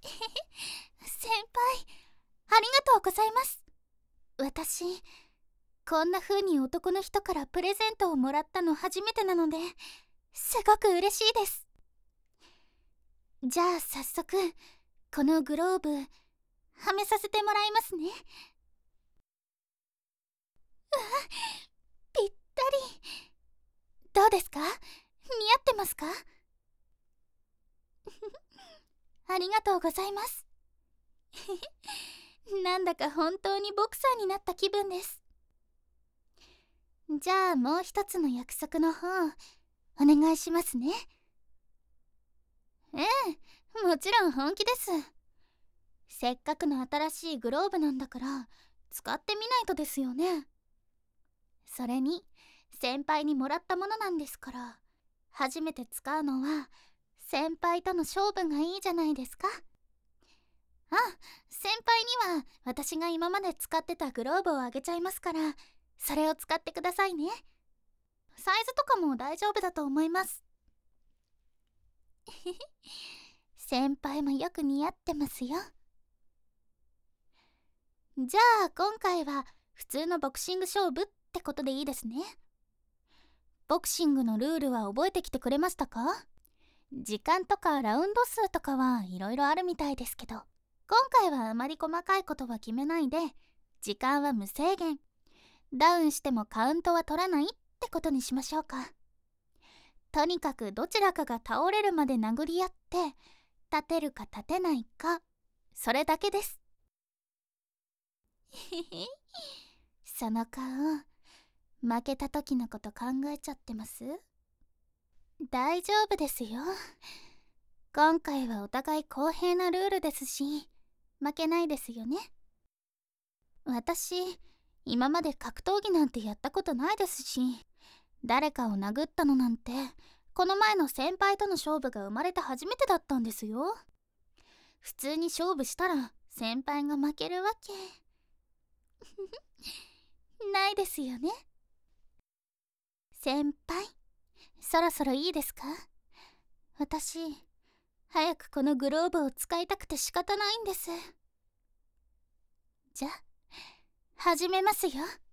先輩、ありがとうございます。私、こんな風に男の人からプレゼントをもらったの初めてなので、すごく嬉しいです。じゃあ早速、このグローブ、はめさせてもらいますね。ぴったり。どうですか？似合ってますか？ありがとうございます。なんだか本当にボクサーになった気分です。じゃあもう一つの約束の方、お願いしますね。ええ、もちろん本気です。せっかくの新しいグローブなんだから使ってみないとですよね。それに先輩にもらったものなんですから、初めて使うのは先輩との勝負がいいじゃないですか。あ、先輩には私が今まで使ってたグローブをあげちゃいますから、それを使ってくださいね。サイズとかも大丈夫だと思います。先輩もよく似合ってますよ。じゃあ今回は普通のボクシング勝負ってことでいいですね。ボクシングのルールは覚えてきてくれましたか？時間とかラウンド数とかはいろいろあるみたいですけど、今回はあまり細かいことは決めないで、時間は無制限、ダウンしてもカウントは取らないってことにしましょうか。とにかくどちらかが倒れるまで殴り合って、立てるか立てないか、それだけです。その顔、負けた時のこと考えちゃってます？大丈夫ですよ。今回はお互い公平なルールですし、負けないですよね。私、今まで格闘技なんてやったことないですし、誰かを殴ったのなんて、この前の先輩との勝負が生まれて初めてだったんですよ。普通に勝負したら先輩が負けるわけないですよね。先輩、そろそろいいですか？私、早くこのグローブを使いたくて仕方ないんです。じゃあ、始めますよ。